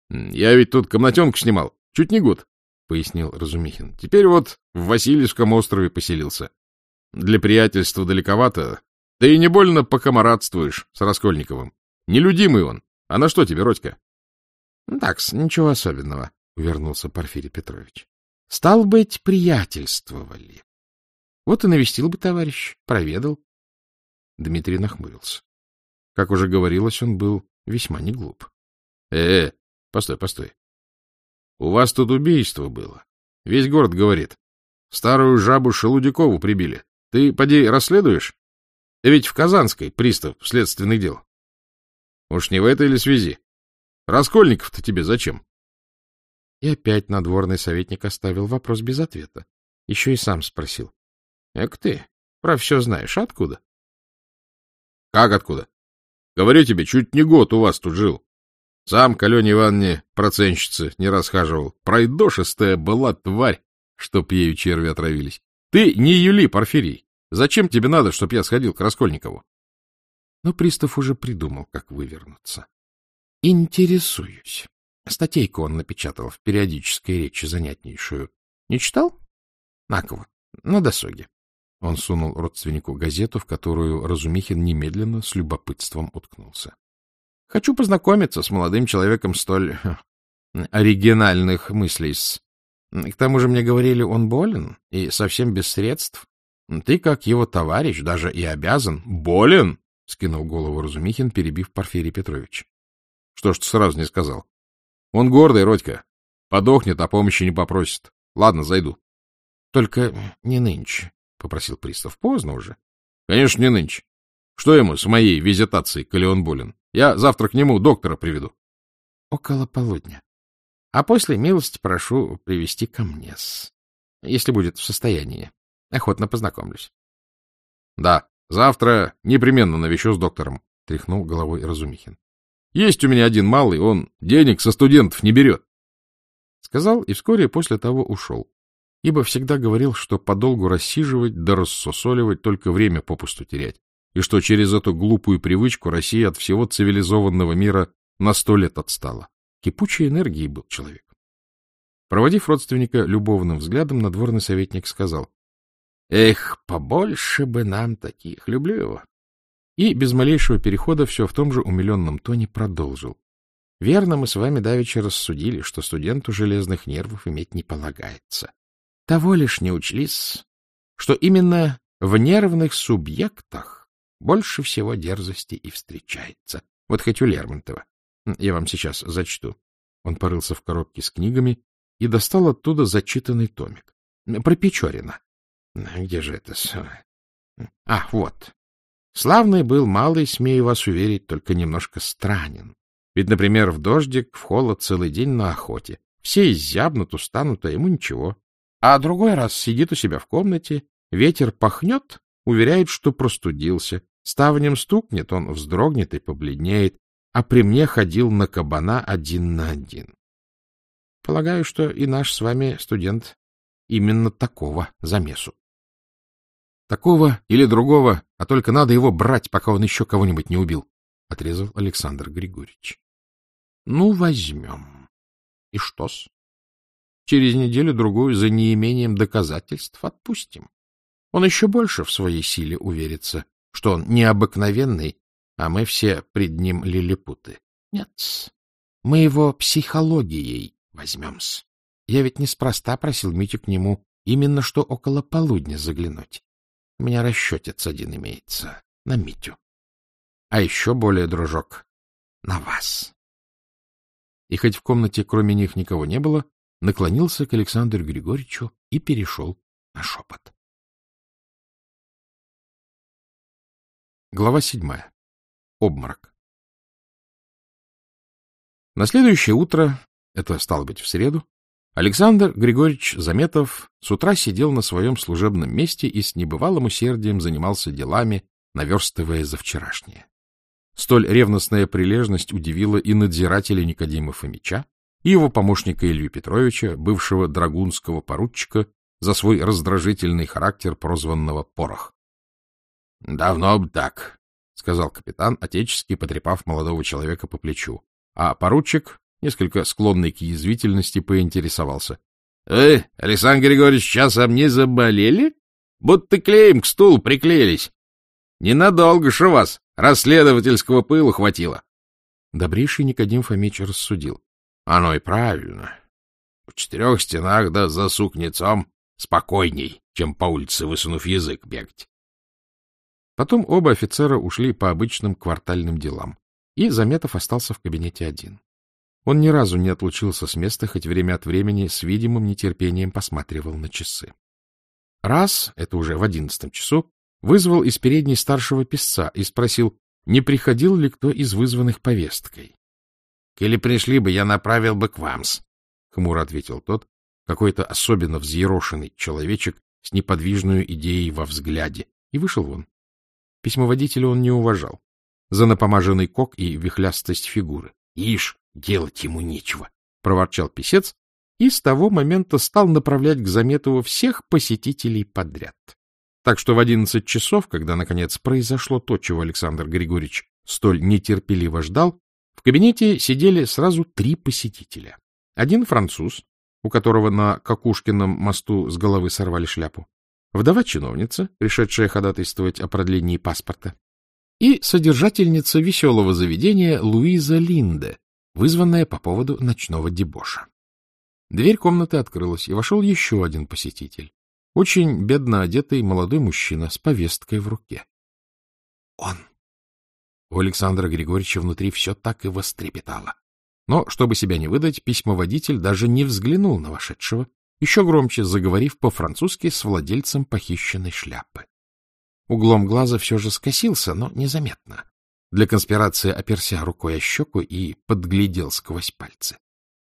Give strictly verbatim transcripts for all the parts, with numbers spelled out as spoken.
— Я ведь тут комнатенку снимал. Чуть не год, — пояснил Разумихин. — Теперь вот в Васильевском острове поселился. Для приятельства далековато, да и не больно покомарадствуешь с Раскольниковым. Нелюдимый он. А на что тебе, Родька? — Так-с, ничего особенного, — увернулся Порфирий Петрович. — Стал быть, приятельствовали. Вот и навестил бы товарищ, проведал. Дмитрий нахмурился. Как уже говорилось, он был весьма не глуп. Э, — Э, постой, постой. У вас тут убийство было. Весь город говорит. Старую жабу Шелудякову прибили. Ты, поди, расследуешь? Ты ведь в Казанской пристав следственных дел. Уж не в этой ли связи? Раскольников-то тебе зачем? И опять надворный советник оставил вопрос без ответа. Еще и сам спросил. — Эк ты, про все знаешь, откуда? — Как откуда? Говорю тебе, чуть не год у вас тут жил. Сам к Алене Ивановне процентщице не расхаживал. Пройдошистая была тварь, чтоб ею черви отравились. Ты не юли, Порфирий. Зачем тебе надо, чтоб я сходил к Раскольникову? Но пристав уже придумал, как вывернуться. — Интересуюсь. Статейку он напечатал в периодической речи занятнейшую. Не читал? На кого? На досуге. Он сунул родственнику газету, в которую Разумихин немедленно с любопытством уткнулся. — Хочу познакомиться с молодым человеком столь оригинальных мыслей. К тому же мне говорили, он болен и совсем без средств. Ты, как его товарищ, даже и обязан. — Болен? — скинул голову Разумихин, перебив Порфирия Петровича. — Что ж ты сразу не сказал? Он гордый, Родька. Подохнет, а помощи не попросит. Ладно, зайду. — Только не нынче, — попросил пристав. — Поздно уже. — Конечно, не нынче. Что ему с моей визитацией, коли он болен? Я завтра к нему доктора приведу. — Около полудня. А после милости прошу привести ко мне-с, если будет в состоянии. Охотно познакомлюсь. — Да, завтра непременно навещу с доктором, — тряхнул головой Разумихин. — Есть у меня один малый, он денег со студентов не берет. Сказал и вскоре после того ушел, ибо всегда говорил, что подолгу рассиживать да рассосоливать, только время попусту терять, и что через эту глупую привычку Россия от всего цивилизованного мира на сто лет отстала. Кипучей энергии был человек. Проводив родственника любовным взглядом, надворный советник сказал: — Эх, побольше бы нам таких, люблю его. И без малейшего перехода все в том же умиленном тоне продолжил. Верно, мы с вами давеча рассудили, что студенту железных нервов иметь не полагается. Того лишь не учлись, что именно в нервных субъектах больше всего дерзости и встречается. Вот хоть у Лермонтова. Я вам сейчас зачту. Он порылся в коробке с книгами и достал оттуда зачитанный томик. Про Печорина. Где же это? А, вот. Славный был малый, смею вас уверить, только немножко странен. Ведь, например, в дождик, в холод целый день на охоте. Все изябнут, устанут, а ему ничего. А другой раз сидит у себя в комнате, ветер пахнет, уверяет, что простудился. Ставнем стукнет, он вздрогнет и побледнеет, а при мне ходил на кабана один на один. Полагаю, что и наш с вами студент именно такого замесу. Такого или другого, а только надо его брать, пока он еще кого-нибудь не убил, — отрезал Александр Григорьевич. — Ну, возьмем. И что-с? Через неделю-другую за неимением доказательств отпустим. Он еще больше в своей силе уверится, что он необыкновенный, а мы все пред ним лилипуты. Нет, мы его психологией возьмем-с. Я ведь неспроста просил Митю к нему именно что около полудня заглянуть. У меня расчетец один имеется на Митю. А еще более, дружок, на вас. И хоть в комнате кроме них никого не было, наклонился к Александру Григорьевичу и перешел на шепот. Глава седьмая. Обморок. На следующее утро, это стало быть в среду, Александр Григорьевич Заметов с утра сидел на своем служебном месте и с небывалым усердием занимался делами, наверстывая за вчерашнее. Столь ревностная прилежность удивила и надзирателя Никодима Фомича, и его помощника Илью Петровича, бывшего драгунского поручика, за свой раздражительный характер, прозванного Порох. — Давно бы так, — сказал капитан, отечески потрепав молодого человека по плечу, а поручик несколько склонный к язвительности, поинтересовался. — Эй, Александр Григорьевич, часом не заболели? Будто клеем к стулу приклеились. Ненадолго ж у вас расследовательского пыла хватило. Добрейший Никодим Фомич рассудил. — Оно и правильно. В четырех стенах да за сукнецом спокойней, чем по улице, высунув язык, бегать. Потом оба офицера ушли по обычным квартальным делам, и Заметов остался в кабинете один. Он ни разу не отлучился с места, хоть время от времени с видимым нетерпением посматривал на часы. Раз, это уже в одиннадцатом часу, вызвал из передней старшего писца и спросил, не приходил ли кто из вызванных повесткой. — Или пришли бы, я направил бы к вам-с, — хмуро ответил тот, какой-то особенно взъерошенный человечек с неподвижной идеей во взгляде, и вышел вон. Письмоводителя он не уважал за напомаженный кок и вихлястость фигуры. — Ишь, делать ему нечего, — проворчал писец, и с того момента стал направлять к Заметову всех посетителей подряд. Так что в одиннадцать часов, когда, наконец, произошло то, чего Александр Григорьевич столь нетерпеливо ждал, в кабинете сидели сразу три посетителя. Один француз, у которого на Кокушкином мосту с головы сорвали шляпу, вдова-чиновница, пришедшая ходатайствовать о продлении паспорта, и содержательница веселого заведения Луиза Линде, вызванная по поводу ночного дебоша. Дверь комнаты открылась, и вошел еще один посетитель. Очень бедно одетый молодой мужчина с повесткой в руке. Он. У Александра Григорьевича внутри все так и вострепетало. Но, чтобы себя не выдать, письмоводитель даже не взглянул на вошедшего, еще громче заговорив по-французски с владельцем похищенной шляпы. Углом глаза все же скосился, но незаметно. Для конспирации оперся рукой о щеку и подглядел сквозь пальцы.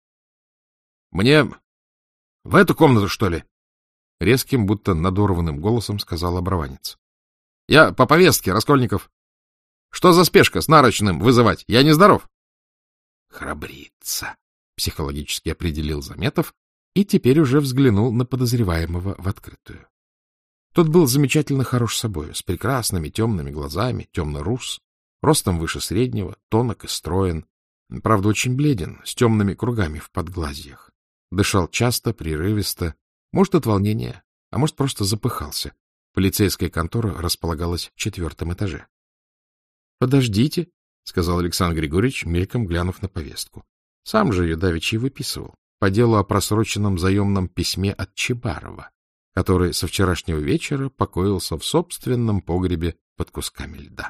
— Мне в эту комнату, что ли? — резким, будто надорванным голосом сказал оборванец. — Я по повестке, Раскольников. Что за спешка с нарочным вызывать? Я нездоров. — Храбрится, — психологически определил Заметов, и теперь уже взглянул на подозреваемого в открытую. Тот был замечательно хорош собою, с прекрасными темными глазами, темно-рус, ростом выше среднего, тонок и строен, правда, очень бледен, с темными кругами в подглазьях. Дышал часто, прерывисто, может, от волнения, а может, просто запыхался. Полицейская контора располагалась в четвертом этаже. — Подождите, — сказал Александр Григорьевич, мельком глянув на повестку. Сам же ее давеча и выписывал, по делу о просроченном заемном письме от Чебарова, который со вчерашнего вечера покоился в собственном погребе под кусками льда.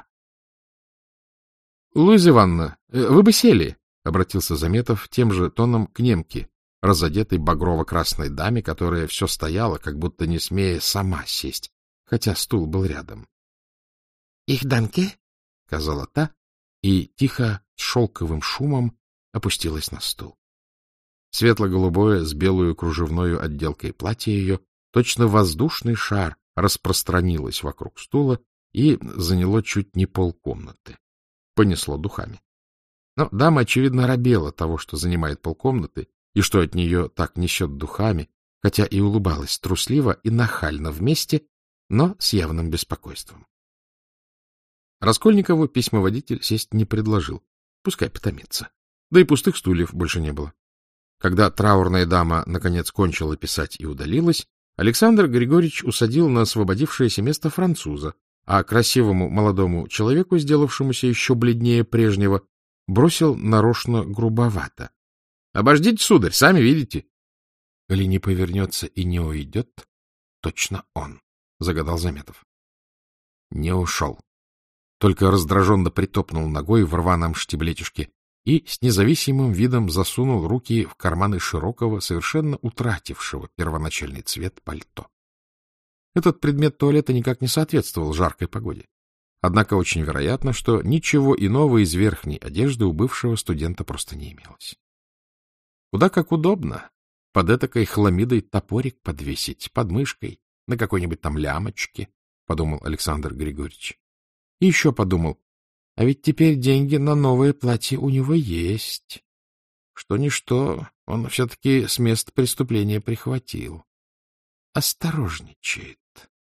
— Луиза Ивановна, вы бы сели, — обратился Заметов тем же тоном к немке, разодетой багрово-красной даме, которая все стояла, как будто не смея сама сесть, хотя стул был рядом. — Их данке, — сказала та, и тихо, с шелковым шумом опустилась на стул. Светло-голубое с белую кружевною отделкой платье ее, точно воздушный шар, распространилось вокруг стула и заняло чуть не полкомнаты. Понесло духами. Но дама, очевидно, робела того, что занимает полкомнаты, и что от нее так несет духами, хотя и улыбалась трусливо и нахально вместе, но с явным беспокойством. Раскольникову письмоводитель сесть не предложил, пускай потомится. Да и пустых стульев больше не было. Когда траурная дама наконец кончила писать и удалилась, Александр Григорьевич усадил на освободившееся место француза, а красивому молодому человеку, сделавшемуся еще бледнее прежнего, бросил нарочно грубовато. — Обождите, сударь, сами видите. — Или не повернется и не уйдет, точно он, — загадал Заметов. Не ушел. Только раздраженно притопнул ногой в рваном штиблетишке и с независимым видом засунул руки в карманы широкого, совершенно утратившего первоначальный цвет пальто. Этот предмет туалета никак не соответствовал жаркой погоде. Однако очень вероятно, что ничего иного из верхней одежды у бывшего студента просто не имелось. Куда как удобно под этакой хламидой топорик подвесить, под мышкой, на какой-нибудь там лямочке, — подумал Александр Григорьевич. И еще подумал, а ведь теперь деньги на новое платье у него есть. Что-ничто, он все-таки с места преступления прихватил. Осторожничает.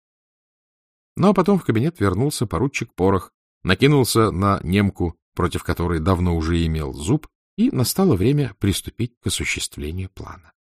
Ну, а потом в кабинет вернулся поручик Порох, накинулся на немку, против которой давно уже имел зуб, и настало время приступить к осуществлению плана.